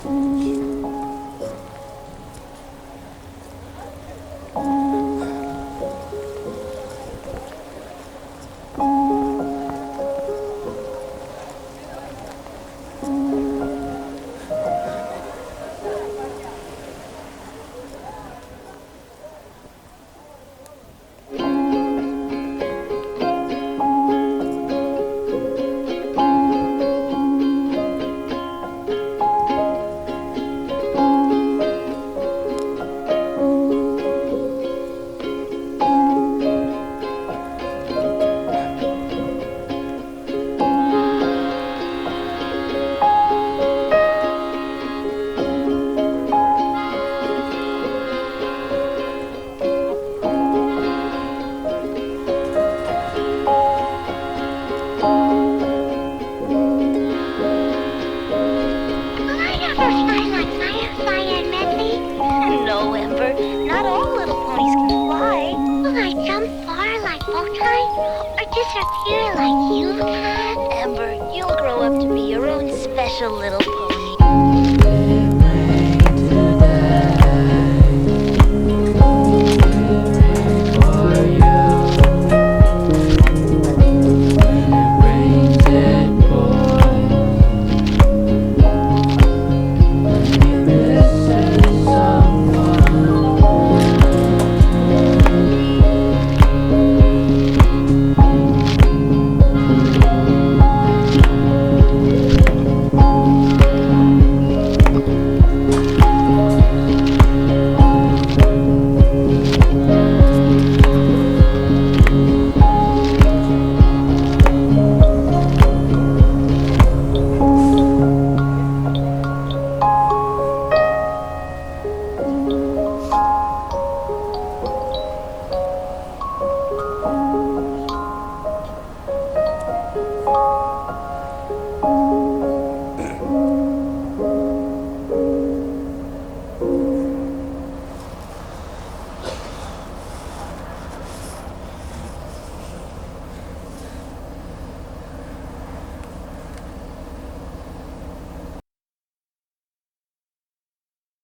No, Ember. Not all little ponies can fly. Will I jump far like Bowtie? Or disappear like you can? Ember, you'll grow up to be your own special little pony.